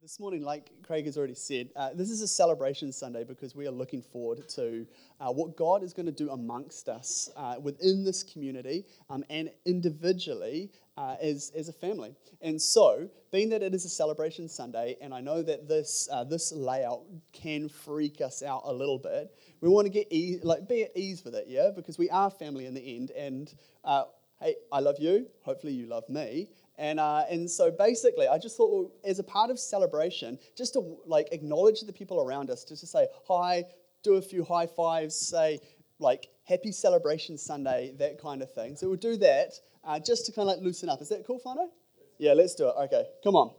This morning, like Craig has already said, this is a celebration Sunday because we are looking forward to what God is going to do amongst us within this community and individually as a family. And so, being that it is a celebration Sunday, and I know that this layout can freak us out a little bit, we want to get be at ease with it, yeah, because we are family in the end. And hey, I love you. Hopefully, you love me. And so basically, I just thought, well, as a part of celebration, just to acknowledge the people around us, just to say hi, do a few high fives, say Happy Celebration Sunday, that kind of thing. So we'll do that just to kind of loosen up. Is that cool, Fano? Yeah, let's do it. Okay, come on.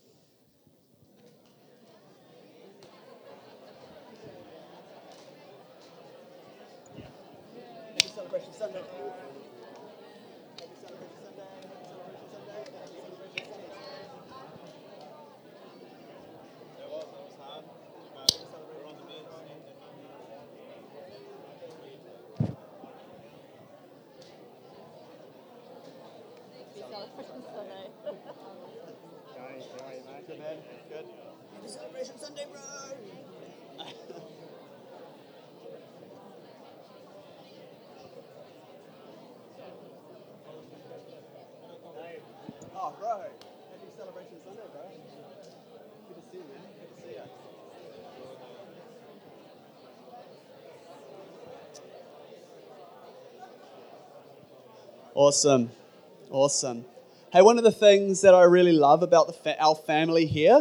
Happy Celebration Sunday. Good, man. Good. Happy Celebration Sunday, bro. Oh, bro. Happy Celebration Sunday, bro. Good to see you, man. Good to see you. Awesome. Awesome. Hey, one of the things that I really love about our family here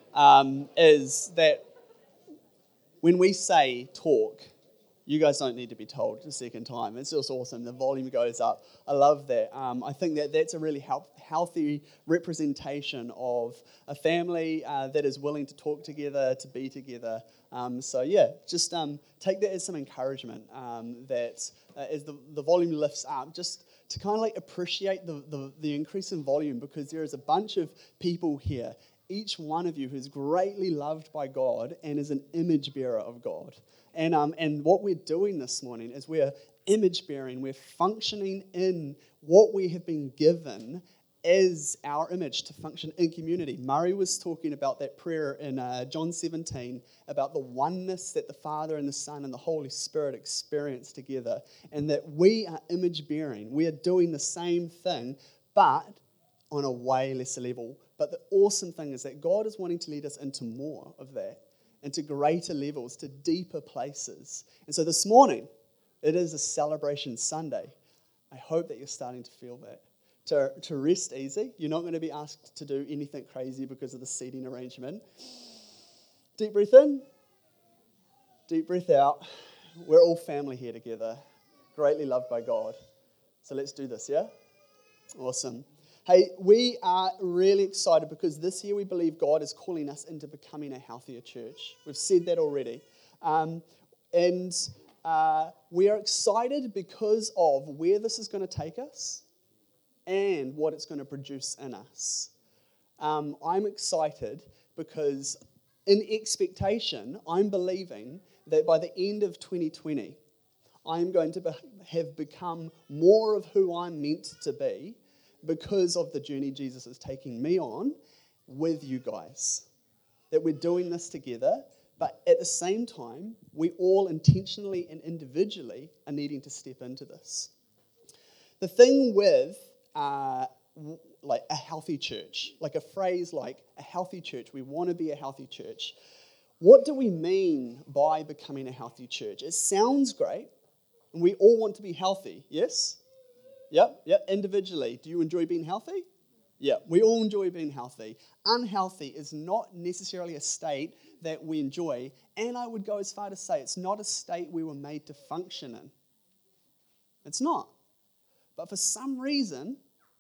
is that when we say talk, you guys don't need to be told a second time. It's just awesome. The volume goes up. I love that. I think that that's a really healthy representation of a family that is willing to talk together, to be together. So yeah, just take that as some encouragement that as the volume lifts up, just to kind of appreciate the increase in volume, because there is a bunch of people here, each one of you who's greatly loved by God and is an image bearer of God. And what we're doing this morning is we're image bearing, we're functioning in what we have been given as our image to function in community. Murray was talking about that prayer in John 17 about the oneness that the Father and the Son and the Holy Spirit experience together, and that we are image bearing. We are doing the same thing, but on a way lesser level. But the awesome thing is that God is wanting to lead us into more of that, into greater levels, to deeper places. And so this morning, it is a celebration Sunday. I hope that you're starting to feel that. To rest easy. You're not going to be asked to do anything crazy because of the seating arrangement. Deep breath in. Deep breath out. We're all family here together, greatly loved by God. So let's do this, yeah? Awesome. Hey, we are really excited because this year we believe God is calling us into becoming a healthier church. We've said that already. And we are excited because of where this is going to take us and what it's going to produce in us. I'm excited because in expectation, I'm believing that by the end of 2020, I'm going to have become more of who I'm meant to be because of the journey Jesus is taking me on with you guys. That we're doing this together, but at the same time, we all intentionally and individually are needing to step into this. The thing with a healthy church, like a phrase like a healthy church, we want to be a healthy church. What do we mean by becoming a healthy church? It sounds great, and we all want to be healthy, yes? Yep, individually. Do you enjoy being healthy? Yeah, we all enjoy being healthy. Unhealthy is not necessarily a state that we enjoy, and I would go as far to say it's not a state we were made to function in. It's not. But for some reason,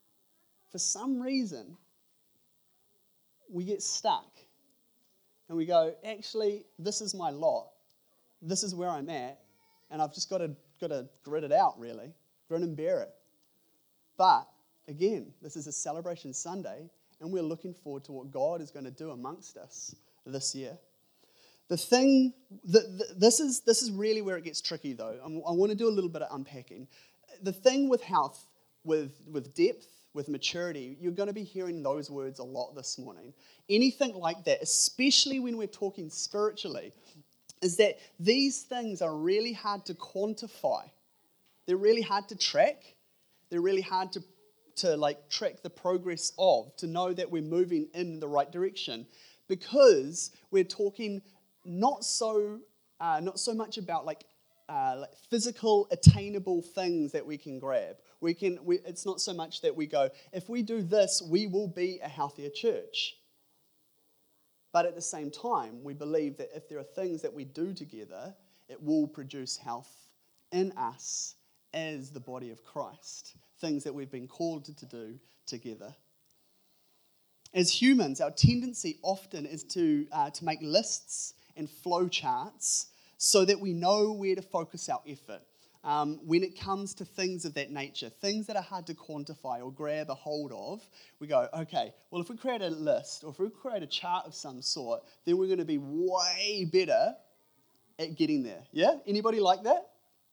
we get stuck. And we go, actually, this is my lot. This is where I'm at. And I've just got to grit it out, really. Grin and bear it. But, again, this is a celebration Sunday, and we're looking forward to what God is going to do amongst us this year. The thing, this is really where it gets tricky, though. I want to do a little bit of unpacking. The thing with health, with depth, with maturity, you're going to be hearing those words a lot this morning. Anything like that, especially when we're talking spiritually, is that these things are really hard to quantify. They're really hard to track. They're really hard to track the progress of, to know that we're moving in the right direction, because we're talking not so much about like physical, attainable things that we can grab. It's not so much that we go, if we do this, we will be a healthier church. But at the same time, we believe that if there are things that we do together, it will produce health in us as the body of Christ. Things that we've been called to do together. As humans, our tendency often is to make lists and flow charts so that we know where to focus our effort. When it comes to things of that nature, things that are hard to quantify or grab a hold of, we go, okay, well, if we create a list or if we create a chart of some sort, then we're going to be way better at getting there. Yeah? Anybody like that?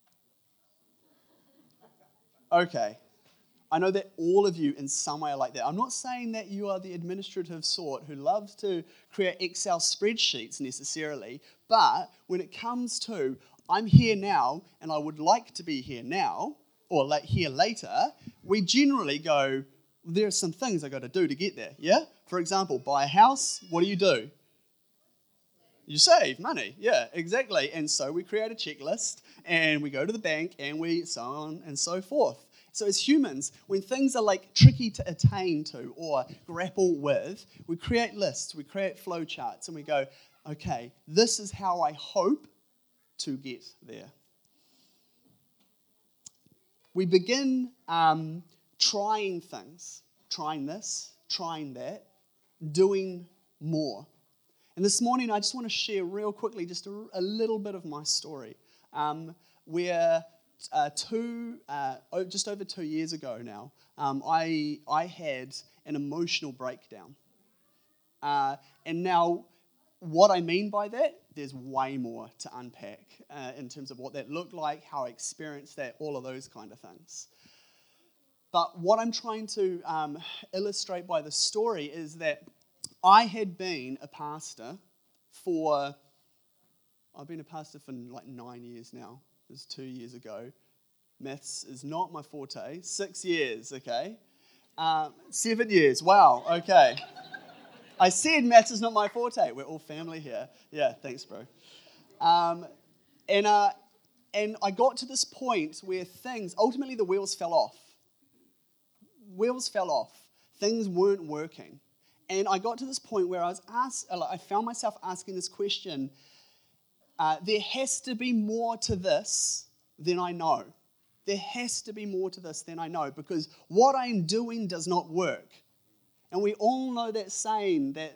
Okay. I know that all of you in some way are like that. I'm not saying that you are the administrative sort who loves to create Excel spreadsheets necessarily, but when it comes to, I'm here now and I would like to be here now, or here later, we generally go, there are some things I got to do to get there, yeah? For example, buy a house, what do? You save money, yeah, exactly. And so we create a checklist and we go to the bank and we so on and so forth. So as humans, when things are like tricky to attain to or grapple with, we create lists, we create flow charts, and we go, okay, this is how I hope to get there. We begin trying things, trying this, trying that, doing more. And this morning, I just want to share real quickly just a little bit of my story. Where just over 2 years ago now, I had an emotional breakdown. And now, what I mean by that, there's way more to unpack in terms of what that looked like, how I experienced that, all of those kind of things. But what I'm trying to illustrate by the story is that I had been a pastor I've been a pastor for like 9 years now. It was 2 years ago. Maths is not my forte. 6 years, okay? 7 years, wow, okay. I said maths is not my forte. We're all family here. Yeah, thanks, bro. And I got to this point where ultimately the wheels fell off. Things weren't working. And I got to this point where I found myself asking this question, there has to be more to this than I know. There has to be more to this than I know, because what I'm doing does not work. And we all know that saying that,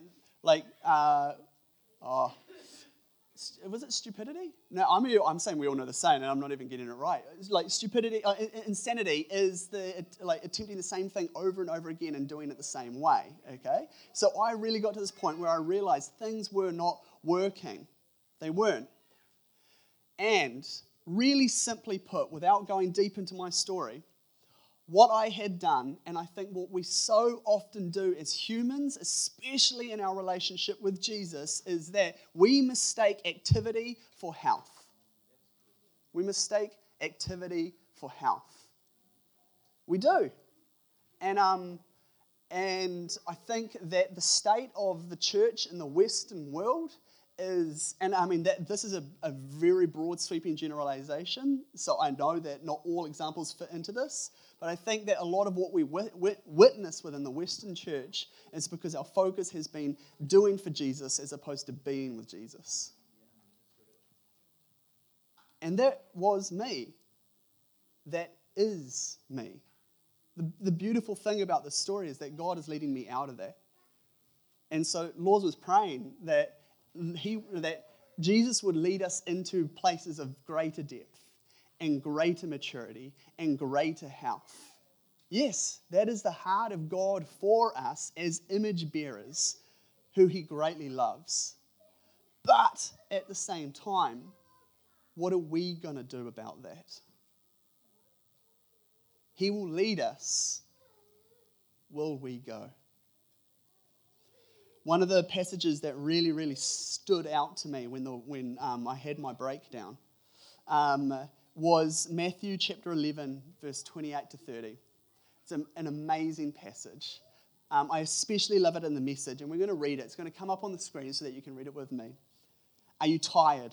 was it stupidity? No, I'm saying we all know the saying, and I'm not even getting it right. It's like stupidity, insanity is attempting the same thing over and over again and doing it the same way. Okay, so I really got to this point where I realized things were not working. They weren't. And really simply put, without going deep into my story, what I had done, and I think what we so often do as humans, especially in our relationship with Jesus, is that we mistake activity for health. We mistake activity for health. We do. And I think that the state of the church in the Western world is, and I mean that this is a very broad sweeping generalization, so I know that not all examples fit into this, but I think that a lot of what we witness within the Western church is because our focus has been doing for Jesus as opposed to being with Jesus. And that was me. That is me. The beautiful thing about this story is that God is leading me out of that. And so Laws was praying that Jesus would lead us into places of greater depth and greater maturity and greater health. Yes, that is the heart of God for us as image bearers who He greatly loves. But at the same time, what are we going to do about that? He will lead us will we go? One of the passages that really, really stood out to me when I had my breakdown was Matthew chapter 11, verse 28 to 30. It's an amazing passage. I especially love it in the Message, and we're going to read it. It's going to come up on the screen so that you can read it with me. Are you tired?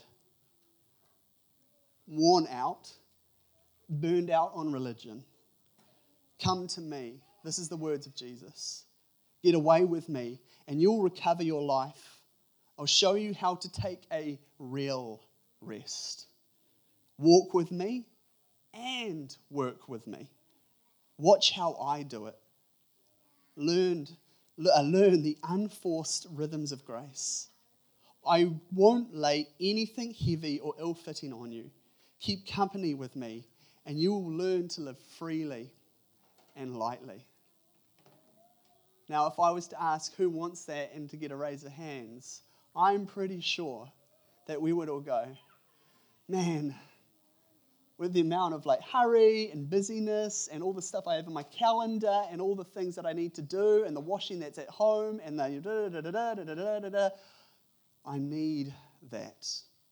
Worn out? Burned out on religion? Come to me. This is the words of Jesus. Get away with me, and you'll recover your life. I'll show you how to take a real rest. Walk with me and work with me. Watch how I do it. Learn the unforced rhythms of grace. I won't lay anything heavy or ill-fitting on you. Keep company with me, and you will learn to live freely and lightly. Now, if I was to ask who wants that and to get a raise of hands, I'm pretty sure that we would all go, man, with the amount of hurry and busyness and all the stuff I have in my calendar and all the things that I need to do and the washing that's at home and the I need that.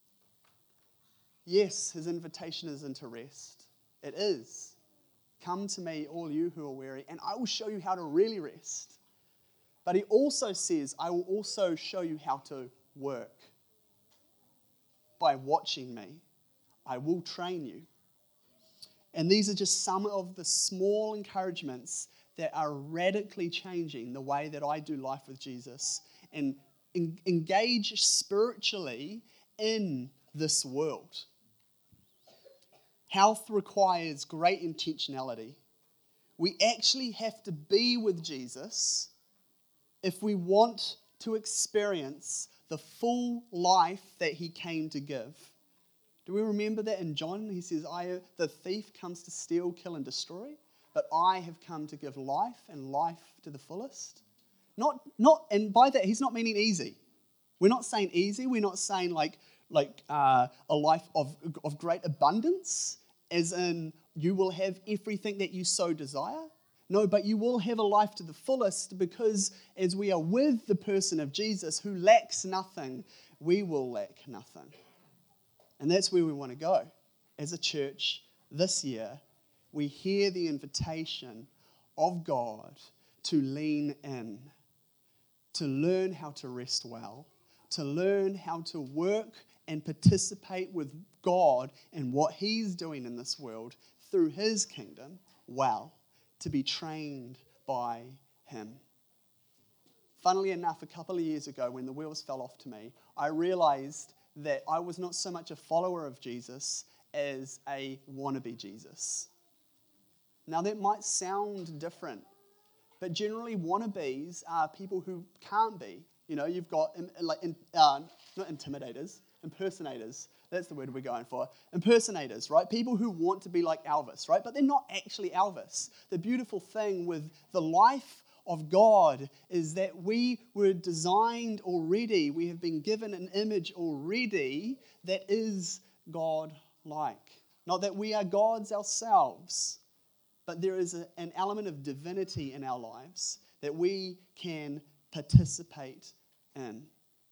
Yes, his invitation is into rest. It is. Come to me, all you who are weary, and I will show you how to really rest. But he also says, I will also show you how to work. By watching me, I will train you. And these are just some of the small encouragements that are radically changing the way that I do life with Jesus and engage spiritually in this world. Health requires great intentionality. We actually have to be with Jesus if we want to experience the full life that he came to give. Do we remember that in John? He says, the thief comes to steal, kill, and destroy, but I have come to give life and life to the fullest. And by that, he's not meaning easy. We're not saying easy. We're not saying a life of great abundance, as in you will have everything that you so desire. No, but you will have a life to the fullest because as we are with the person of Jesus who lacks nothing, we will lack nothing. And that's where we want to go. As a church this year, we hear the invitation of God to lean in, to learn how to rest well, to learn how to work and participate with God in what he's doing in this world through his kingdom well, to be trained by him. Funnily enough, a couple of years ago when the wheels fell off to me, I realized that I was not so much a follower of Jesus as a wannabe Jesus. Now that might sound different, but generally wannabes are people who can't be. You know, you've got not intimidators, impersonators. That's the word we're going for. Impersonators, right? People who want to be like Elvis, right? But they're not actually Elvis. The beautiful thing with the life of God is that we were designed already. We have been given an image already that is God-like. Not that we are gods ourselves, but there is an element of divinity in our lives that we can participate in.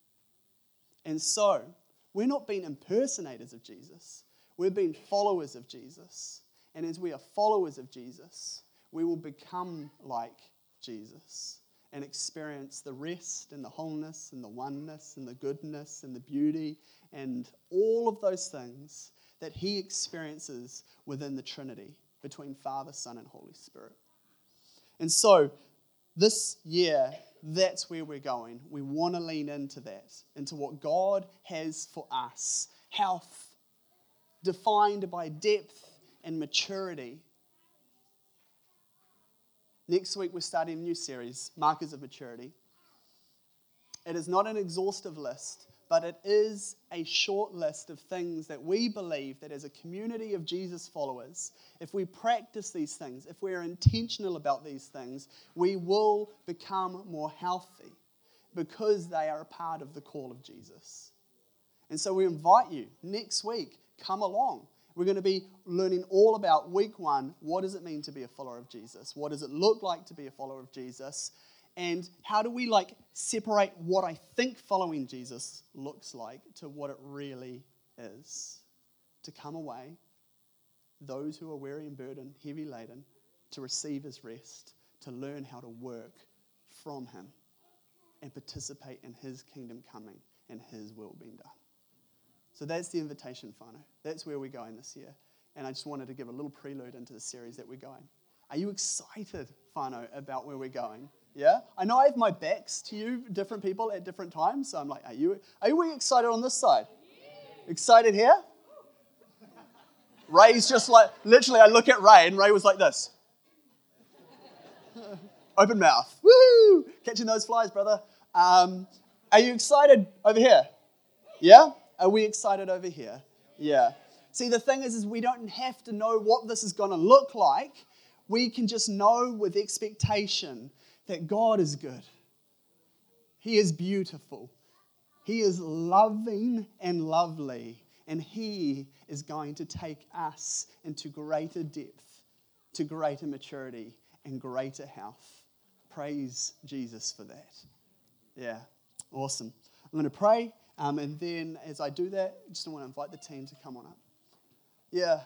And so, we're not being impersonators of Jesus. We're being followers of Jesus. And as we are followers of Jesus, we will become like Jesus and experience the rest and the wholeness and the oneness and the goodness and the beauty and all of those things that he experiences within the Trinity between Father, Son, and Holy Spirit. And so this year, that's where we're going. We want to lean into that, into what God has for us. Health, defined by depth and maturity. Next week, we're starting a new series, Markers of Maturity. It is not an exhaustive list, but it is a short list of things that we believe that as a community of Jesus followers, if we practice these things, if we're intentional about these things, we will become more healthy because they are a part of the call of Jesus. And so we invite you next week, come along. We're going to be learning all about week 1, what does it mean to be a follower of Jesus? What does it look like to be a follower of Jesus? And how do we separate what I think following Jesus looks like to what it really is? To come away, those who are weary and burdened, heavy laden, to receive his rest, to learn how to work from him and participate in his kingdom coming and his will being done. So that's the invitation, whānau. That's where we're going this year. And I just wanted to give a little prelude into the series that we're going. Are you excited, whānau, about where we're going? Yeah? I know I have my backs to you, different people at different times. So I'm like, are you excited on this side? Excited here? Ray's just literally I look at Ray and Ray was like this. Open mouth. Woo! Catching those flies, brother. Are you excited over here? Yeah? Are we excited over here? Yeah. See, the thing is we don't have to know what this is going to look like. We can just know with expectation that God is good. He is beautiful. He is loving and lovely. And He is going to take us into greater depth, to greater maturity and greater health. Praise Jesus for that. Yeah, awesome. I'm going to pray, and then as I do that, I just want to invite the team to come on up. Yeah,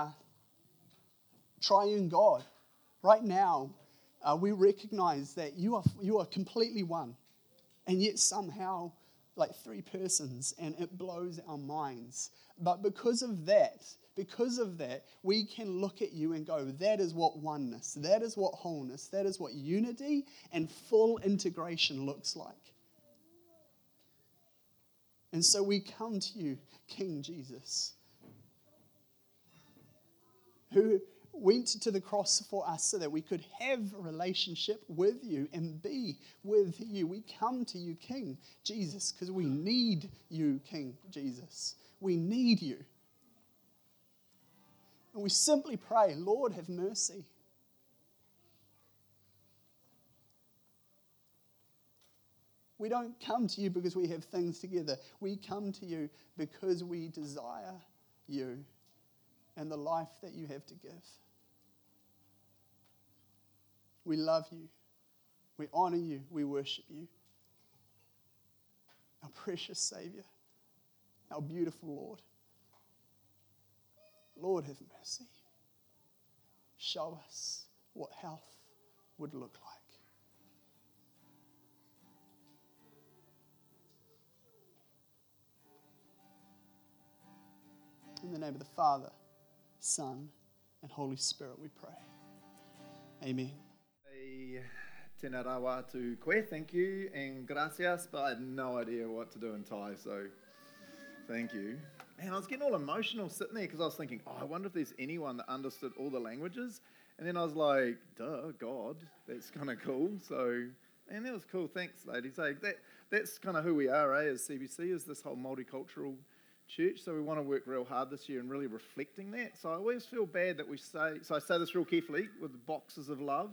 triune God. Right now, we recognize that you are completely one, and yet somehow three persons, and it blows our minds. But because of that, we can look at you and go, that is what oneness, that is what wholeness, that is what unity and full integration looks like. And so we come to you, King Jesus, who went to the cross for us so that we could have a relationship with you and be with you. We come to you, King Jesus, because we need you, King Jesus. We need you. And we simply pray, Lord, have mercy. We don't come to you because we have things together. We come to you because we desire you and the life that you have to give. We love you. We honor you. We worship you. Our precious Savior. Our beautiful Lord. Lord, have mercy. Show us what health would look like. In the name of the Father, Son, and Holy Spirit we pray. Amen. Tēnā rawa atu koe, thank you, and gracias, but I had no idea what to do in Thai, so thank you. Man, I was getting all emotional sitting there because I was thinking, I wonder if there's anyone that understood all the languages. And then I was like, duh, God, that's kind of cool. So, man, that was cool. Thanks, ladies. Hey, that's kind of who we are, as CBC, is this whole multicultural church. So we want to work real hard this year and really reflecting that. So I always feel bad that I say this real carefully, with boxes of love.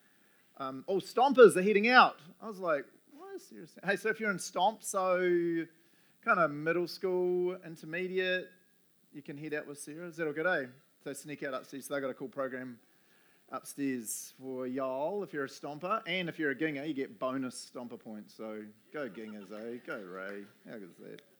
Stompers are heading out. I was like, what is serious? Hey, so if you're in Stomp, so kind of middle school, intermediate, you can head out with Sarah. Is that all good, eh? So sneak out upstairs. So they've got a cool program upstairs for y'all if you're a Stomper. And if you're a Ginger, you get bonus Stomper points. So go Gingers, eh? Go Ray. How good is that?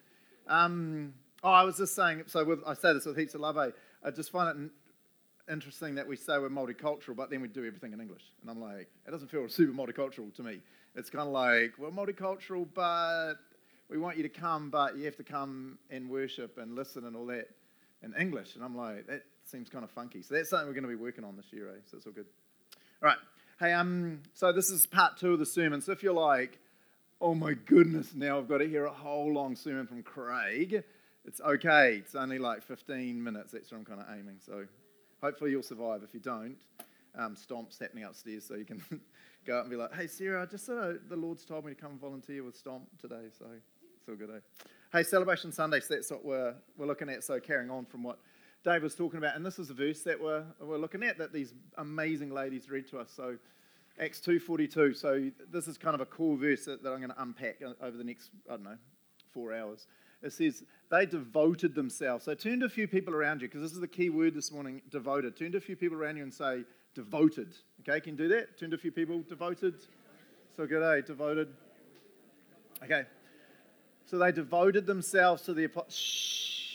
I was just saying, I say this with heaps of love, eh? I just find it interesting that we say we're multicultural, but then we do everything in English. And I'm like, it doesn't feel super multicultural to me. It's kind of like, we're multicultural, but we want you to come, but you have to come and worship and listen and all that in English. And I'm like, that seems kind of funky. So that's something we're going to be working on this year, eh? So it's all good. All right. Hey, so this is part 2 of the sermon. So if you're like, oh my goodness, now I've got to hear a whole long sermon from Craig, it's okay. It's only like 15 minutes. That's what I'm kind of aiming. So hopefully you'll survive. If you don't, Stomp's happening upstairs, so you can go up and be like, hey, Sarah, just the Lord's told me to come volunteer with Stomp today, so it's all good, eh? Hey, Celebration Sunday, so that's what we're looking at, so carrying on from what Dave was talking about, and this is a verse that we're looking at, that these amazing ladies read to us, so Acts 2:42, so this is kind of a cool verse that I'm going to unpack over the next, 4 hours. It says they devoted themselves. So turn to a few people around you, because this is the key word this morning, devoted. Turn to a few people around you and say, devoted. Okay, can you do that? Turn to a few people, devoted. So good, eh? Devoted. Okay. So they devoted themselves to the apostles.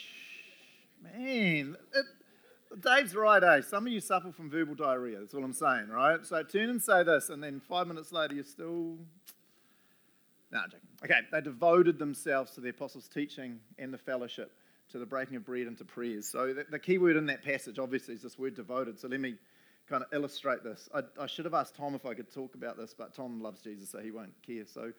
Man, Dave's right, eh? Some of you suffer from verbal diarrhea. That's all I'm saying, right? So turn and say this, and then 5 minutes later you're still... No, I'm joking. Okay, they devoted themselves to the apostles' teaching and the fellowship, to the breaking of bread and to prayers. So the key word in that passage, obviously, is this word devoted. So let me kind of illustrate this. I should have asked Tom if I could talk about this, but Tom loves Jesus, so he won't care. So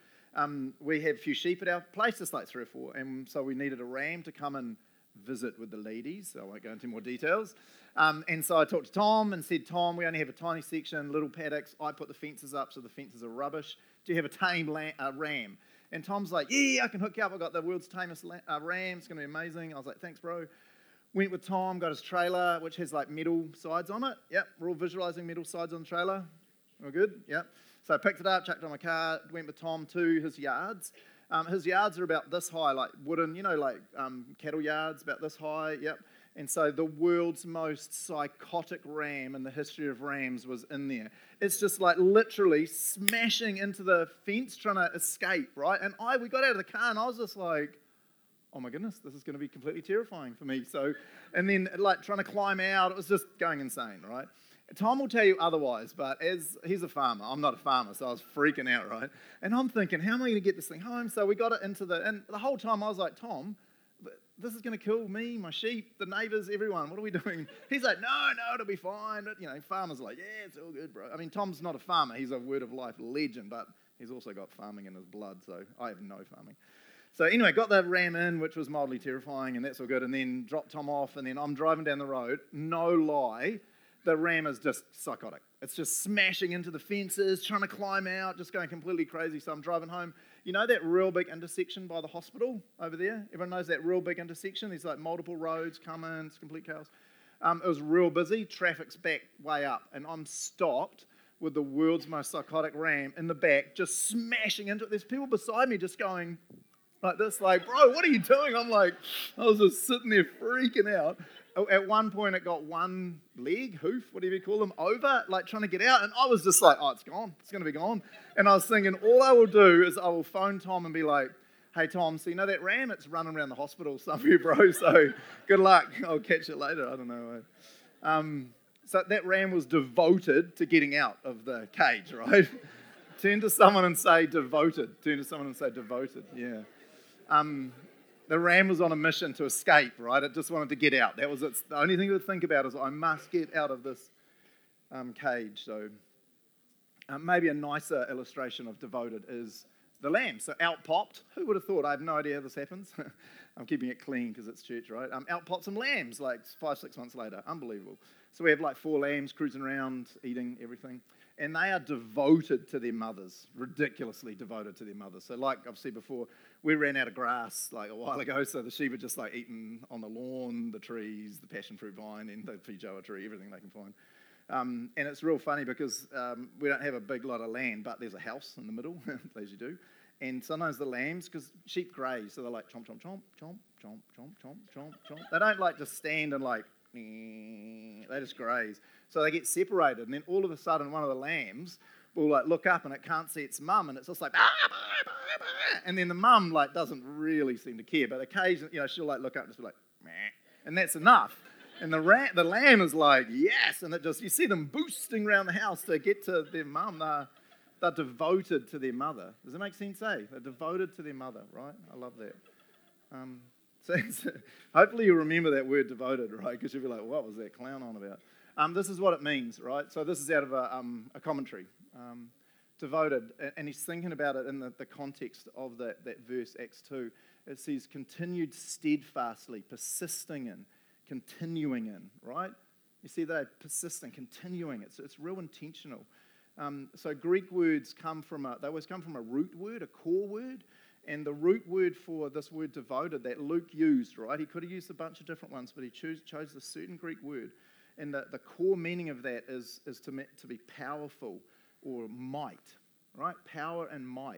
we have a few sheep at our place, just like 3 or 4, and so we needed a ram to come and visit with the ladies, so I won't go into more details. And so I talked to Tom and said, Tom, we only have a tiny section, little paddocks. I put the fences up, so the fences are rubbish. Do you have a tame ram? And Tom's like, yeah, I can hook you up. I've got the world's tamest ram. It's going to be amazing. I was like, thanks, bro. Went with Tom, got his trailer, which has like metal sides on it. Yep, we're all visualizing metal sides on the trailer. We're good? Yep. So I picked it up, chucked it on my car, went with Tom to his yards. His yards are about this high, like wooden, like cattle yards, about this high, yep. And so the world's most psychotic ram in the history of rams was in there. It's just like literally smashing into the fence, trying to escape, right? And we got out of the car and I was just like, oh my goodness, this is going to be completely terrifying for me. So, and then like trying to climb out, it was just going insane, right? Tom will tell you otherwise, but as he's a farmer, I'm not a farmer, so I was freaking out, right? And I'm thinking, how am I going to get this thing home? So we got it and the whole time I was like, Tom, this is going to kill me, my sheep, the neighbours, everyone. What are we doing? He's like, no, it'll be fine. Farmers are like, yeah, it's all good, bro. I mean, Tom's not a farmer. He's a Word of Life legend, but he's also got farming in his blood, so I have no farming. So anyway, got the ram in, which was mildly terrifying, and that's all good, and then dropped Tom off, and then I'm driving down the road. No lie, the ram is just psychotic. It's just smashing into the fences, trying to climb out, just going completely crazy. So I'm driving home. You know that real big intersection by the hospital over there? Everyone knows that real big intersection? There's like multiple roads coming, it's complete chaos. It was real busy, traffic's back way up, and I'm stopped with the world's most psychotic ram in the back, just smashing into it. There's people beside me just going like this, like, bro, what are you doing? I was just sitting there freaking out. At one point, it got one leg, hoof, whatever you call them, over, like trying to get out. And I was just like, oh, it's gone. It's going to be gone. And I was thinking, all I will do is I will phone Tom and be like, hey, Tom, so you know that ram? It's running around the hospital somewhere, bro. So good luck. I'll catch it later. I don't know. So that ram was devoted to getting out of the cage, right? Turn to someone and say devoted. Turn to someone and say devoted. Yeah. The ram was on a mission to escape, right? It just wanted to get out. That was its. The only thing it would think about is, I must get out of this cage. So maybe a nicer illustration of devoted is the lamb. So out popped. Who would have thought? I have no idea how this happens. I'm keeping it clean because it's church, right? Out popped some lambs like 5-6 months later. Unbelievable. So we have like 4 lambs cruising around, eating everything. And they are devoted to their mothers, ridiculously devoted to their mothers. So like I've said before, we ran out of grass like a while ago, so the sheep are just like eating on the lawn, the trees, the passion fruit vine, and the feijoa tree, everything they can find. And it's real funny because we don't have a big lot of land, but there's a house in the middle, as you do. And sometimes the lambs, because sheep graze, so they're like chomp, chomp, chomp, chomp, chomp, chomp, chomp, chomp, chomp. They don't like just stand and like, they just graze. So they get separated, and then all of a sudden one of the lambs will like look up and it can't see its mum, and it's just like, bah, bah, bah, bah. And then the mum like doesn't really seem to care, but occasionally, she'll like look up and just be like, meh, and that's enough. And the lamb is like, yes, and you see them boosting around the house to get to their mum. They're devoted to their mother. Does it make sense, eh? They're devoted to their mother, right? I love that. So hopefully you'll remember that word devoted, right? Because you'll be like, what was that clown on about? This is what it means, right? So this is out of a commentary. Devoted, and he's thinking about it in the context of that verse, Acts 2. It says continued steadfastly, persisting in, continuing in, right? You see, they're persisting, continuing. It's real intentional. So Greek words they always come from a root word, a core word. And the root word for this word devoted that Luke used, right? He could have used a bunch of different ones, but he chose a certain Greek word. And the core meaning of that is to be powerful or might, right? Power and might.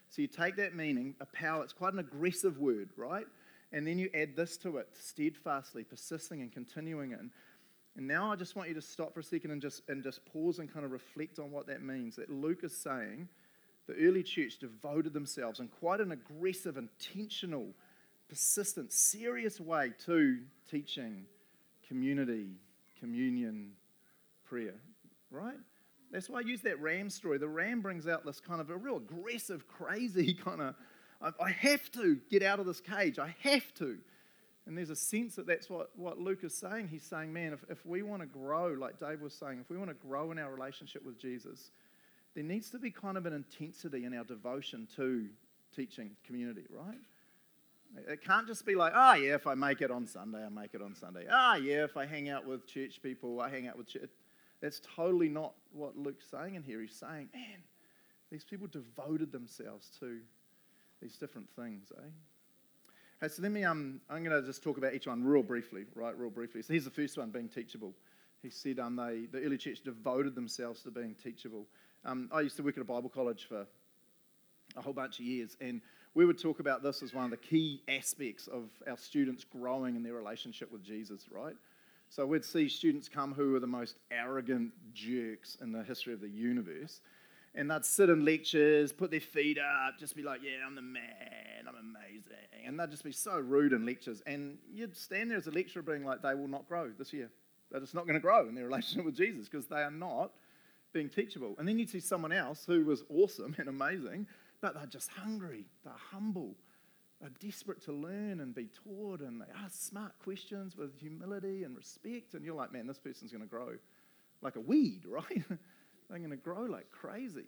So you take that meaning, a power, it's quite an aggressive word, right? And then you add this to it, steadfastly, persisting and continuing in. And now I just want you to stop for a second and just pause and kind of reflect on what that means. That Luke is saying the early church devoted themselves in quite an aggressive, intentional, persistent, serious way to teaching, community, communion, prayer, right? That's why I use that ram story. The ram brings out this kind of a real aggressive, crazy kind of, I have to get out of this cage. I have to. And there's a sense that that's what Luke is saying. He's saying, man, if we want to grow, like Dave was saying, if we want to grow in our relationship with Jesus, there needs to be kind of an intensity in our devotion to teaching community, right? It can't just be like, yeah, if I make it on Sunday, I make it on Sunday. Yeah, if I hang out with church people, I hang out with church. That's totally not what Luke's saying in here. He's saying, man, these people devoted themselves to these different things, eh? Hey, so let me, I'm going to just talk about each one real briefly, right, real briefly. So here's the first one, being teachable. He said the early church devoted themselves to being teachable. I used to work at a Bible college for a whole bunch of years, and we would talk about this as one of the key aspects of our students growing in their relationship with Jesus, right? So we'd see students come who were the most arrogant jerks in the history of the universe, and they'd sit in lectures, put their feet up, just be like, yeah, I'm the man, I'm amazing. And they'd just be so rude in lectures. And you'd stand there as a lecturer being like, they will not grow this year. They're just not going to grow in their relationship with Jesus because they are not being teachable. And then you'd see someone else who was awesome and amazing, but they're just hungry, they're humble, they're desperate to learn and be taught, and they ask smart questions with humility and respect. And you're like, man, this person's going to grow like a weed, right? They're going to grow like crazy.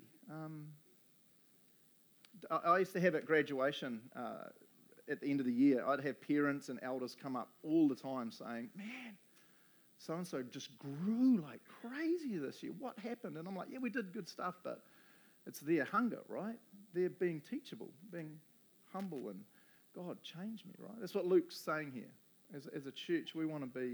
I used to have at graduation, at the end of the year, I'd have parents and elders come up all the time saying, man, so-and-so just grew like crazy this year. What happened? And I'm like, yeah, we did good stuff, but it's their hunger, right? They're being teachable, being humble, and God, change me, right? That's what Luke's saying here. As a church, we want to be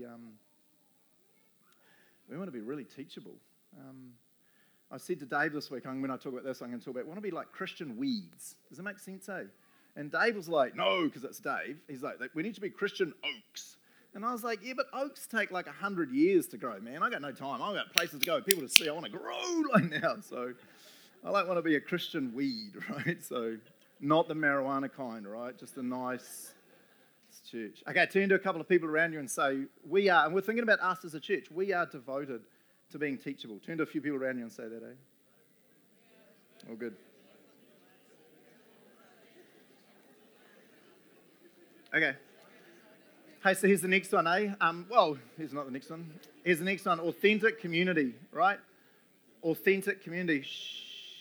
really teachable. I said to Dave this week, when I talk about this, I'm going to talk about, we want to be like Christian weeds. Does that make sense, eh? And Dave was like, no, because it's Dave. He's like, we need to be Christian oaks. And I was like, yeah, but oaks take like 100 years to grow, man. I got no time. I got places to go, people to see. I want to grow like now. So I like want to be a Christian weed, right? So not the marijuana kind, right? Just a nice church. Okay, turn to a couple of people around you and say, we are, and we're thinking about us as a church, we are devoted to being teachable. Turn to a few people around you and say that, eh? All good. Okay. Hey, so here's the next one, eh? Here's not the next one. Here's the next one, authentic community, right? Authentic community. Shh.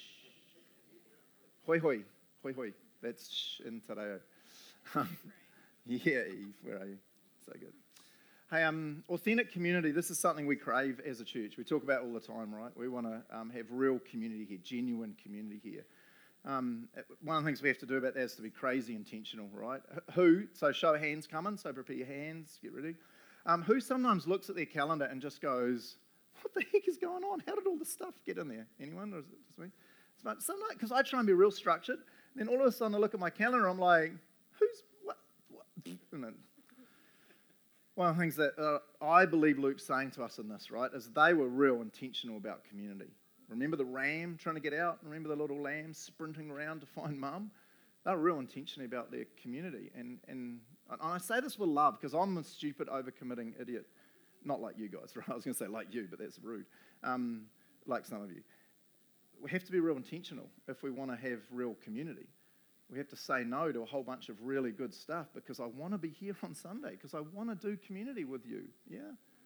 Hoi hoi. Hoi hoi. That's shh in te reo. Yeah, Eve, where are you? So good. Hey, authentic community, this is something we crave as a church. We talk about all the time, right? We want to have real community here, genuine community here. One of the things we have to do about that is to be crazy intentional, right? So show of hands coming, so prepare your hands, get ready. Who sometimes looks at their calendar and just goes, what the heck is going on? How did all this stuff get in there? Anyone, or is it just me? Sometimes, because I try and be real structured, then all of a sudden I look at my calendar, I'm like, what? And then, one of the things that I believe Luke's saying to us in this, right, is they were real intentional about community. Remember the ram trying to get out? Remember the little lamb sprinting around to find mum? They were real intentional about their community. And I say this with love because I'm a stupid, overcommitting idiot. Not like you guys, right? I was going to say like you, but that's rude. Like some of you. We have to be real intentional if we want to have real community. We have to say no to a whole bunch of really good stuff because I want to be here on Sunday, because I want to do community with you, yeah?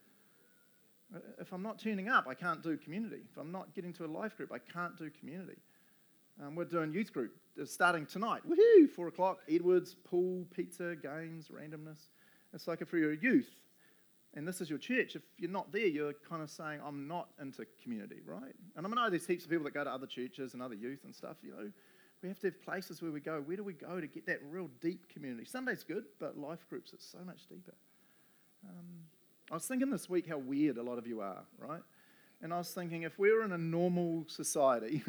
If I'm not turning up, I can't do community. If I'm not getting to a life group, I can't do community. We're doing youth group starting tonight. Woohoo! 4 o'clock, Edwards, pool, pizza, games, randomness. It's like if you're a youth and this is your church, if you're not there, you're kind of saying, I'm not into community, right? And I know there's heaps of people that go to other churches and other youth and stuff, you know. We have to have places where we go. Where do we go to get that real deep community? Sunday's good, but life groups, it's so much deeper. I was thinking this week how weird a lot of you are, right? And I was thinking if we were in a normal society,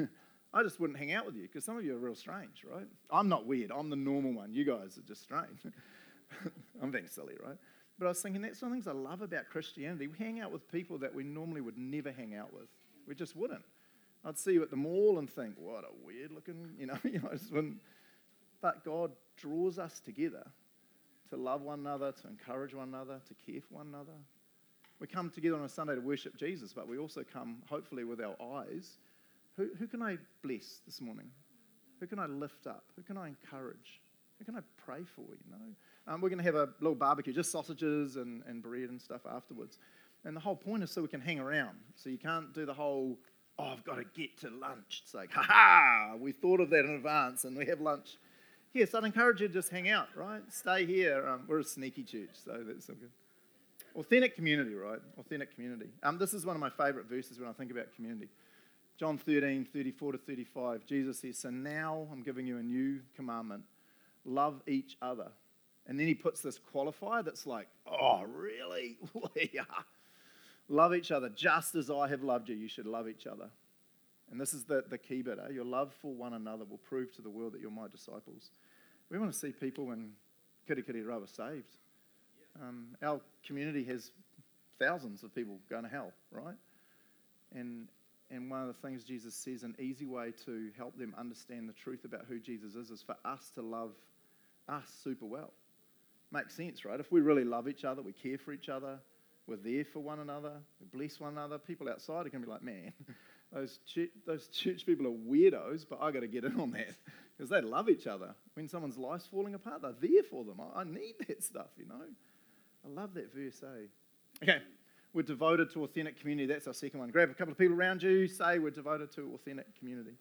I just wouldn't hang out with you because some of you are real strange, right? I'm not weird. I'm the normal one. You guys are just strange. I'm being silly, right? But I was thinking that's one of the things I love about Christianity. We hang out with people that we normally would never hang out with. We just wouldn't. I'd see you at the mall and think, what a weird looking, I just wouldn't. But God draws us together to love one another, to encourage one another, to care for one another. We come together on a Sunday to worship Jesus, but we also come, hopefully, with our eyes. Who can I bless this morning? Who can I lift up? Who can I encourage? Who can I pray for, We're going to have a little barbecue, just sausages and bread and stuff afterwards. And the whole point is so we can hang around. So you can't do the whole, I've got to get to lunch. It's like, ha-ha, we thought of that in advance and we have lunch. Yes, I'd encourage you to just hang out, right? Stay here. We're a sneaky church, so that's so good. Authentic community, right? Authentic community. This is one of my favourite verses when I think about community. John 13, 34 to 35, Jesus says, so now I'm giving you a new commandment. Love each other. And then he puts this qualifier that's like, oh, really? Yeah. Love each other. Just as I have loved you, you should love each other. And this is the key bit. Your love for one another will prove to the world that you're my disciples. We want to see people in Kirikiriroa saved. Our community has thousands of people going to hell, right? And one of the things Jesus says, an easy way to help them understand the truth about who Jesus is for us to love us super well. Makes sense, right? If we really love each other, we care for each other, we're there for one another, we bless one another, people outside are going to be like, man, those church people are weirdos, but I got to get in on that because they love each other. When someone's life's falling apart, they're there for them. I need that stuff, I love that verse, Okay, we're devoted to authentic community. That's our second one. Grab a couple of people around you, say we're devoted to authentic community.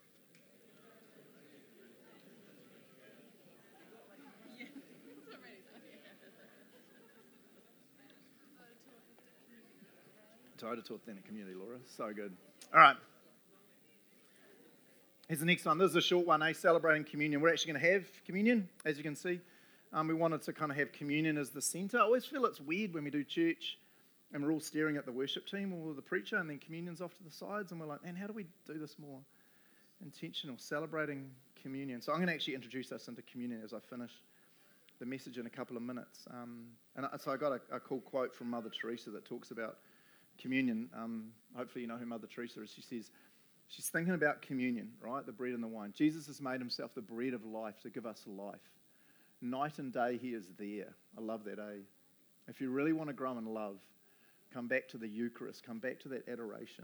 Devoted to authentic community, Laura. So good. All right. Here's the next one. This is a short one, celebrating communion. We're actually going to have communion, as you can see. We wanted to kind of have communion as the centre. I always feel it's weird when we do church and we're all staring at the worship team or the preacher and then communion's off to the sides and we're like, man, how do we do this more intentional, celebrating communion? So I'm going to actually introduce us into communion as I finish the message in a couple of minutes. So I got a cool quote from Mother Teresa that talks about communion. Hopefully you know who Mother Teresa is. She says, she's thinking about communion, right? The bread and the wine. Jesus has made himself the bread of life to give us life. Night and day he is there. I love that, If you really want to grow in love, come back to the Eucharist, come back to that adoration.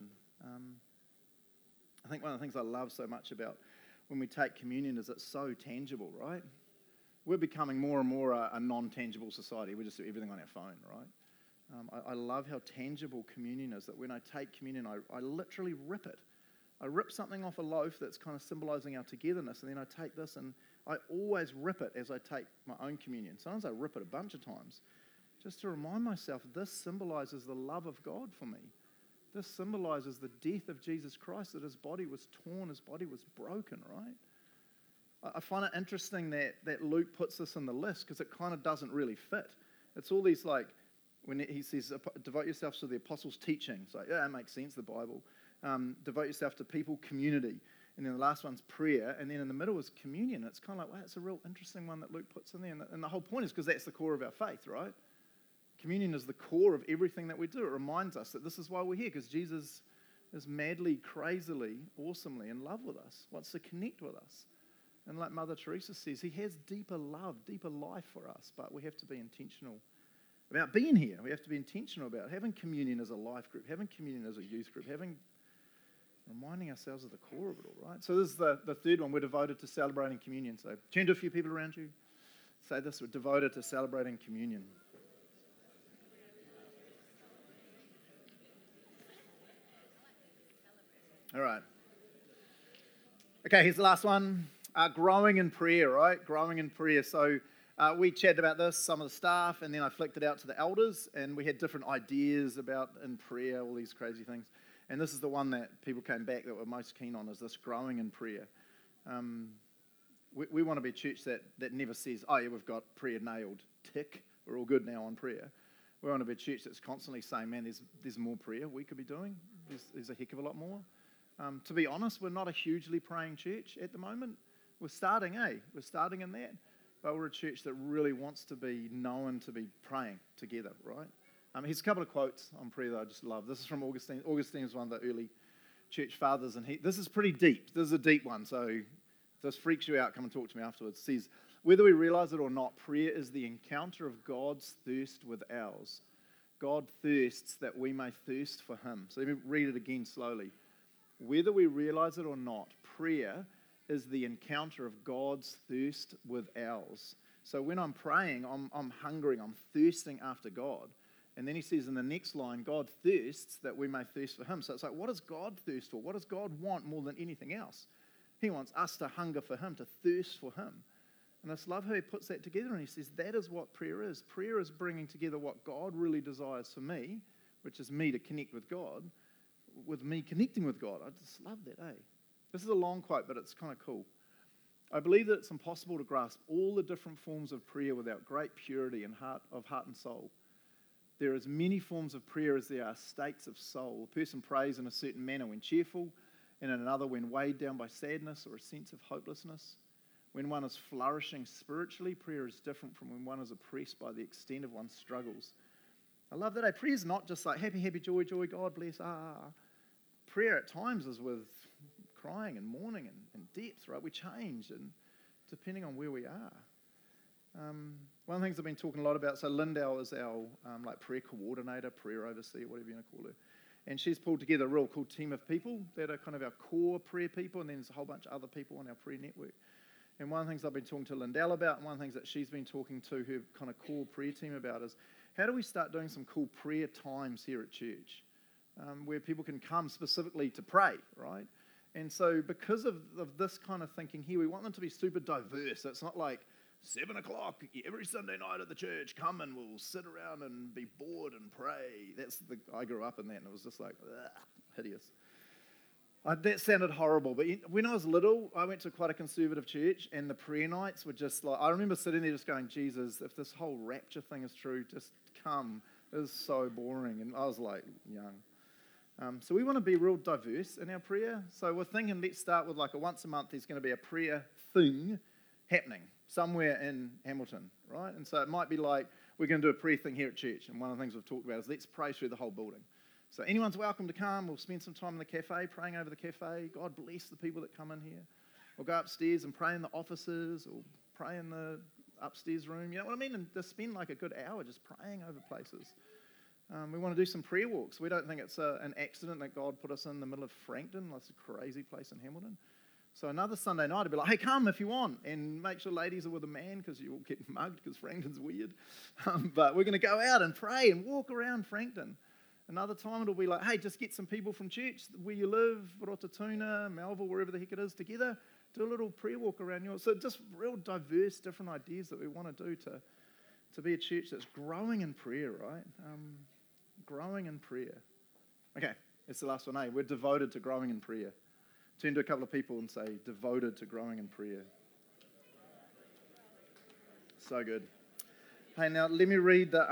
I think one of the things I love so much about when we take communion is it's so tangible, right? We're becoming more and more a non-tangible society. We just do everything on our phone, right? I love how tangible communion is, that when I take communion, I literally rip it. I rip something off a loaf that's kind of symbolizing our togetherness, and then I take this and I always rip it as I take my own communion. Sometimes I rip it a bunch of times just to remind myself this symbolizes the love of God for me. This symbolizes the death of Jesus Christ, that his body was torn, his body was broken, right? I find it interesting that Luke puts this in the list because it kind of doesn't really fit. It's all these like, when he says, devote yourselves to the apostles' teaching. It's like, yeah, that makes sense, the Bible. Devote yourself to people, community. And then the last one's prayer. And then in the middle is communion. It's kind of like, wow, it's a real interesting one that Luke puts in there. And the whole point is because that's the core of our faith, right? Communion is the core of everything that we do. It reminds us that this is why we're here, because Jesus is madly, crazily, awesomely in love with us, wants to connect with us. And like Mother Teresa says, he has deeper love, deeper life for us, but we have to be intentional about being here. We have to be intentional about having communion as a life group, having communion as a youth group, reminding ourselves of the core of it all, right? So this is the third one. We're devoted to celebrating communion. So turn to a few people around you. Say this, we're devoted to celebrating communion. All right. Okay, here's the last one. Growing in prayer, right? Growing in prayer. So we chatted about this, some of the staff, and then I flicked it out to the elders, and we had different ideas about in prayer, all these crazy things. And this is the one that people came back that were most keen on, is this growing in prayer. We want to be a church that never says, oh yeah, we've got prayer nailed, tick, we're all good now on prayer. We want to be a church that's constantly saying, man, there's more prayer we could be doing. There's a heck of a lot more. To be honest, we're not a hugely praying church at the moment. We're starting in that. But we're a church that really wants to be known to be praying together, right? Here's a couple of quotes on prayer that I just love. This is from Augustine. Augustine is one of the early church fathers, and this is pretty deep. This is a deep one, so if this freaks you out, come and talk to me afterwards. It says, whether we realize it or not, prayer is the encounter of God's thirst with ours. God thirsts that we may thirst for him. So let me read it again slowly. Whether we realize it or not, prayer is the encounter of God's thirst with ours. So when I'm praying, I'm hungering, I'm thirsting after God. And then he says in the next line, God thirsts that we may thirst for him. So it's like, what does God thirst for? What does God want more than anything else? He wants us to hunger for him, to thirst for him. And I just love how he puts that together, and he says that is what prayer is. Prayer is bringing together what God really desires for me, which is me to connect with God, with me connecting with God. I just love that, eh? This is a long quote, but it's kind of cool. I believe that it's impossible to grasp all the different forms of prayer without great purity of heart and soul. There are as many forms of prayer as there are states of soul. A person prays in a certain manner when cheerful, and in another when weighed down by sadness or a sense of hopelessness. When one is flourishing spiritually, prayer is different from when one is oppressed by the extent of one's struggles. I love that. Prayer is not just like happy, happy, joy, joy, God bless, Prayer at times is with crying and mourning and depth, right? We change, and depending on where we are. One of the things I've been talking a lot about, so Lindell is our prayer coordinator, prayer overseer, whatever you want to call her. And she's pulled together a real cool team of people that are kind of our core prayer people, and then there's a whole bunch of other people on our prayer network. And one of the things I've been talking to Lindell about, and one of the things that she's been talking to her kind of core prayer team about is, how do we start doing some cool prayer times here at church, where people can come specifically to pray, right? And so because of this kind of thinking here, we want them to be super diverse. So it's not like 7 o'clock every Sunday night at the church, come and we'll sit around and be bored and pray. I grew up in that, and it was just like, hideous. That sounded horrible, but when I was little, I went to quite a conservative church, and the prayer nights were just like, I remember sitting there just going, Jesus, if this whole rapture thing is true, just come. It was so boring, and I was like young. So we want to be real diverse in our prayer. So we're thinking, let's start with like a once a month, there's going to be a prayer thing happening somewhere in Hamilton, right? And so it might be like, we're going to do a prayer thing here at church, and one of the things we've talked about is let's pray through the whole building. So anyone's welcome to come. We'll spend some time in the cafe, praying over the cafe. God bless the people that come in here. We'll go upstairs and pray in the offices, or pray in the upstairs room. You know what I mean? And just spend like a good hour just praying over places. We want to do some prayer walks. We don't think it's an accident that God put us in the middle of Frankton. That's a crazy place in Hamilton. So another Sunday night, I'd be like, hey, come if you want, and make sure ladies are with a man because you will get mugged because Frankton's weird. But we're going to go out and pray and walk around Frankton. Another time it'll be like, hey, just get some people from church where you live, Rotatuna, Melville, wherever the heck it is, together, do a little prayer walk around yours. So just real diverse, different ideas that we want to do to be a church that's growing in prayer, right? Growing in prayer. Okay, it's the last one, eh? We're devoted to growing in prayer. Turn to a couple of people and say, devoted to growing in prayer. So good. Hey, now let me read the...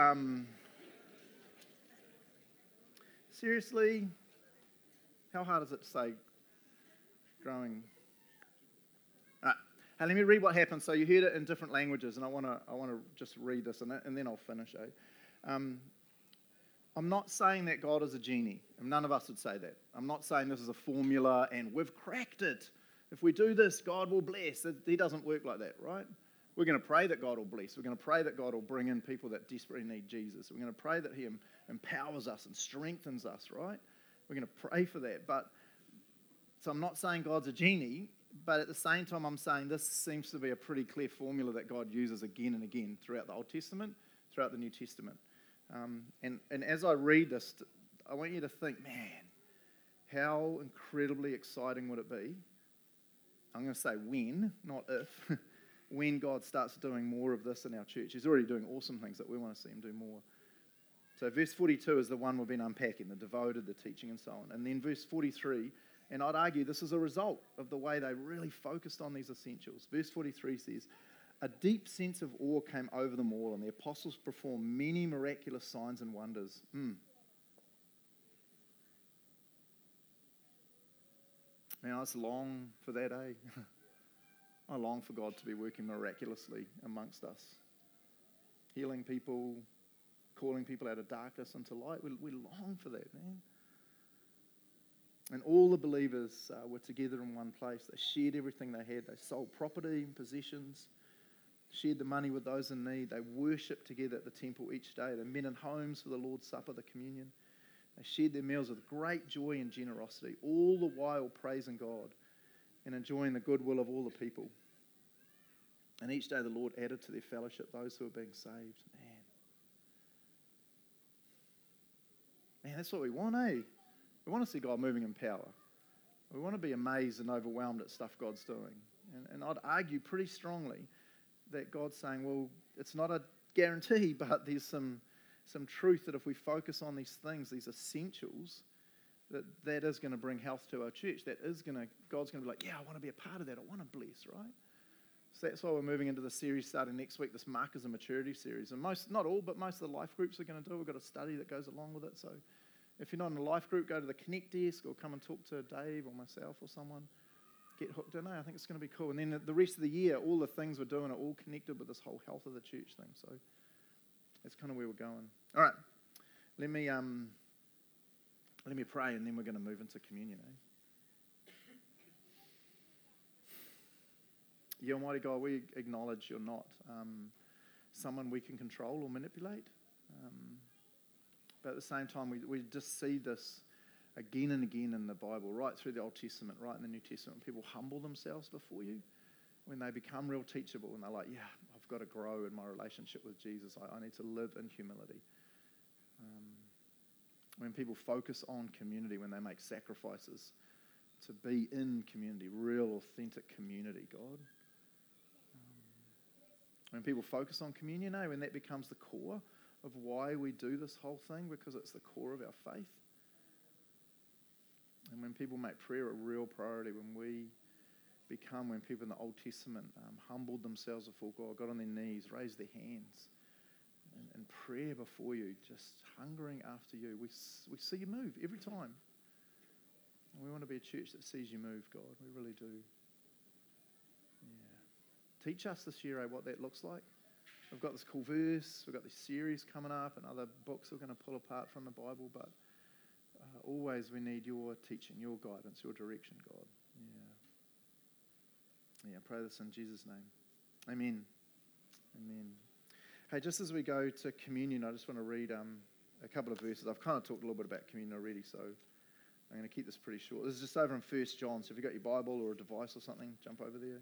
Seriously? How hard is it to say growing? All right. Hey, let me read what happened. So you heard it in different languages, and I want to just read this, and then I'll finish, eh? I'm not saying that God is a genie, and none of us would say that. I'm not saying this is a formula and we've cracked it. If we do this, God will bless. He doesn't work like that, right? We're going to pray that God will bless. We're going to pray that God will bring in people that desperately need Jesus. We're going to pray that He empowers us and strengthens us, right? We're going to pray for that. So I'm not saying God's a genie, but at the same time I'm saying this seems to be a pretty clear formula that God uses again and again throughout the Old Testament, throughout the New Testament. And as I read this, I want you to think, man, how incredibly exciting would it be? I'm going to say when, not if, when God starts doing more of this in our church. He's already doing awesome things that we want to see Him do more. So verse 42 is the one we've been unpacking, the devoted, the teaching, and so on. And then verse 43, and I'd argue this is a result of the way they really focused on these essentials. Verse 43 says, a deep sense of awe came over them all, and the apostles performed many miraculous signs and wonders. Man, I just long for that day. I long for God to be working miraculously amongst us, healing people, calling people out of darkness into light. We long for that, man. And all the believers were together in one place. They shared everything they had. They sold property and possessions, shared the money with those in need. They worshipped together at the temple each day. They met in homes for the Lord's Supper, the communion. They shared their meals with great joy and generosity, all the while praising God and enjoying the goodwill of all the people. And each day the Lord added to their fellowship those who were being saved. Man, that's what we want, eh? We want to see God moving in power. We want to be amazed and overwhelmed at stuff God's doing. And I'd argue pretty strongly that God's saying, well, it's not a guarantee, but there's some truth that if we focus on these things, these essentials, that is going to bring health to our church. God's going to be like, yeah, I want to be a part of that. I want to bless, right? So that's why we're moving into the series starting next week, this Markers of Maturity series. And not all, but most of the life groups are going to do it. We've got a study that goes along with it. So if you're not in a life group, go to the Connect desk or come and talk to Dave or myself or someone. Get hooked in. I think it's going to be cool. And then the rest of the year, all the things we're doing are all connected with this whole health of the church thing. So that's kind of where we're going. All right. Let me pray, and then we're going to move into communion. Yeah, Almighty God, we acknowledge you're not someone we can control or manipulate. But at the same time, we just see this again and again in the Bible, right through the Old Testament, right in the New Testament. People humble themselves before you when they become real teachable, and they're like, yeah, I've got to grow in my relationship with Jesus. I need to live in humility. When people focus on community, when they make sacrifices to be in community, real, authentic community, God. When people focus on communion, when that becomes the core of why we do this whole thing, because it's the core of our faith. And when people make prayer a real priority, when people in the Old Testament humbled themselves before God, got on their knees, raised their hands, and prayer before you, just hungering after you, we see you move every time. And we want to be a church that sees you move, God. We really do. Yeah. Teach us this year, what that looks like. We've got this cool verse, we've got this series coming up, and other books we're going to pull apart from the Bible, but always we need your teaching, your guidance, your direction, God. Yeah, I pray this in Jesus' name. Amen. Amen. Hey, just as we go to communion, I just want to read a couple of verses. I've kind of talked a little bit about communion already, so I'm going to keep this pretty short. This is just over in 1 John, so if you've got your Bible or a device or something, jump over there.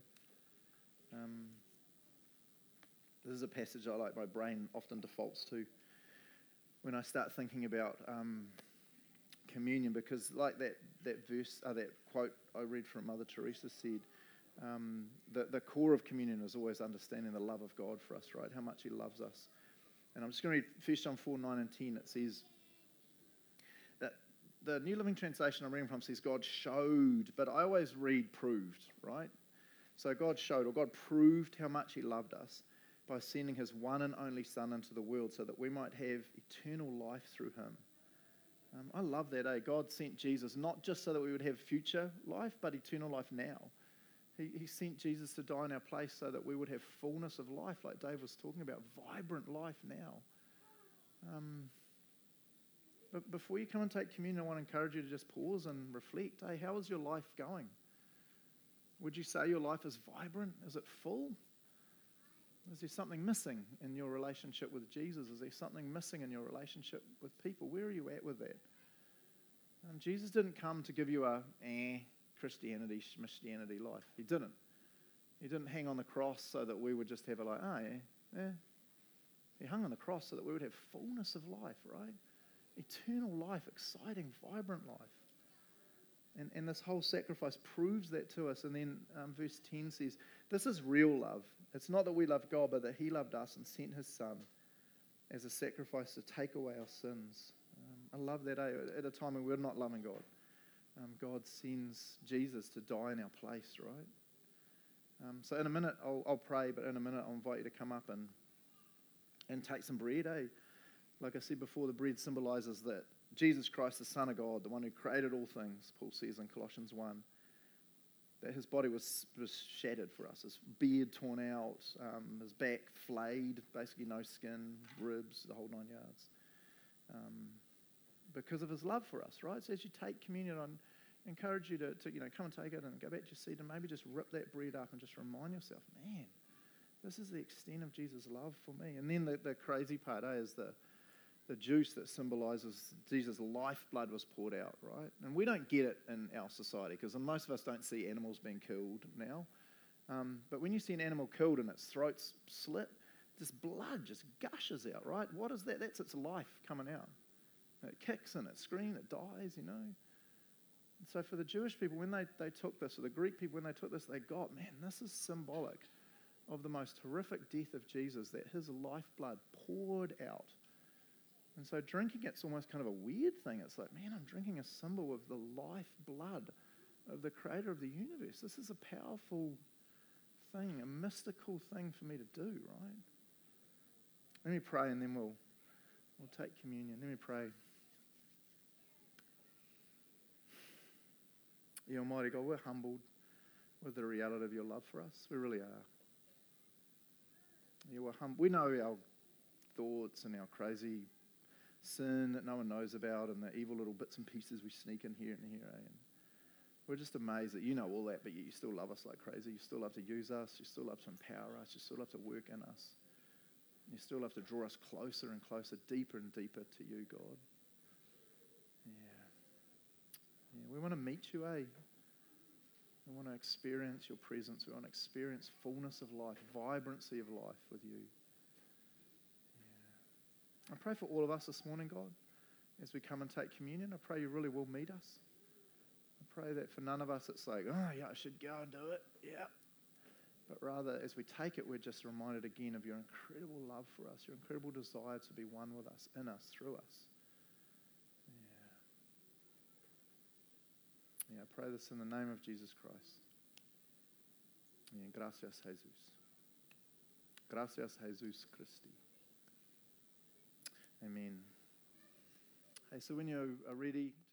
This is a passage my brain often defaults to when I start thinking about communion, because like that verse, that quote I read from Mother Teresa said, the core of communion is always understanding the love of God for us, right? How much he loves us. And I'm just going to read 1 John 4, 9 and 10. It says, that the New Living Translation I'm reading from says God showed, but I always read proved, right? So God showed, or God proved how much he loved us by sending his one and only Son into the world so that we might have eternal life through him. I love that, God sent Jesus not just so that we would have future life, but eternal life now. He sent Jesus to die in our place so that we would have fullness of life, like Dave was talking about, vibrant life now. But before you come and take communion, I want to encourage you to just pause and reflect. Hey, how is your life going? Would you say your life is vibrant? Is it full? Is there something missing in your relationship with Jesus? Is there something missing in your relationship with people? Where are you at with that? Jesus didn't come to give you a Christianity, schmistianity life. He didn't. He didn't hang on the cross so that we would just have yeah. He hung on the cross so that we would have fullness of life, right? Eternal life, exciting, vibrant life. And this whole sacrifice proves that to us. And then verse 10 says, this is real love. It's not that we love God, but that he loved us and sent his Son as a sacrifice to take away our sins. I love that, at a time when we're not loving God. God sends Jesus to die in our place, right? So in a minute, I'll pray, but in a minute, I'll invite you to come up and take some bread, Like I said before, the bread symbolizes that Jesus Christ, the Son of God, the one who created all things, Paul says in Colossians 1, that his body was shattered for us, his beard torn out, his back flayed, basically no skin, ribs, the whole 9 yards, because of his love for us, right? So as you take communion, I encourage you to come and take it and go back to your seat and maybe just rip that bread up and just remind yourself, man, this is the extent of Jesus' love for me. And then the crazy part is the juice that symbolizes Jesus' lifeblood was poured out, right? And we don't get it in our society because most of us don't see animals being killed now. But when you see an animal killed and its throat's slit, this blood just gushes out, right? What is that? That's its life coming out. It kicks and it screams, it dies, And so for the Jewish people, when they took this, or the Greek people, when they took this, they got, man, this is symbolic of the most horrific death of Jesus, that his lifeblood poured out. And so drinking it's almost kind of a weird thing. It's like, man, I'm drinking a symbol of the lifeblood of the creator of the universe. This is a powerful thing, a mystical thing for me to do, right? Let me pray and then we'll take communion. Let me pray. Yeah, Almighty God, we're humbled with the reality of your love for us. We really are. Yeah, we're humble. We know our thoughts and our crazy sin that no one knows about and the evil little bits and pieces we sneak in here and here. And we're just amazed that you know all that, but yet you still love us like crazy. You still love to use us. You still love to empower us. You still love to work in us. You still love to draw us closer and closer, deeper and deeper to you, God. Yeah, we want to meet you, eh? We want to experience your presence. We want to experience fullness of life, vibrancy of life with you. I pray for all of us this morning, God, as we come and take communion. I pray you really will meet us. I pray that for none of us it's like, oh, yeah, I should go and do it. Yeah. But rather, as we take it, we're just reminded again of your incredible love for us, your incredible desire to be one with us, in us, through us. Yeah, I pray this in the name of Jesus Christ. Yeah, gracias, Jesus. Gracias, Jesus Christi. Amen. Hey, so when you are ready,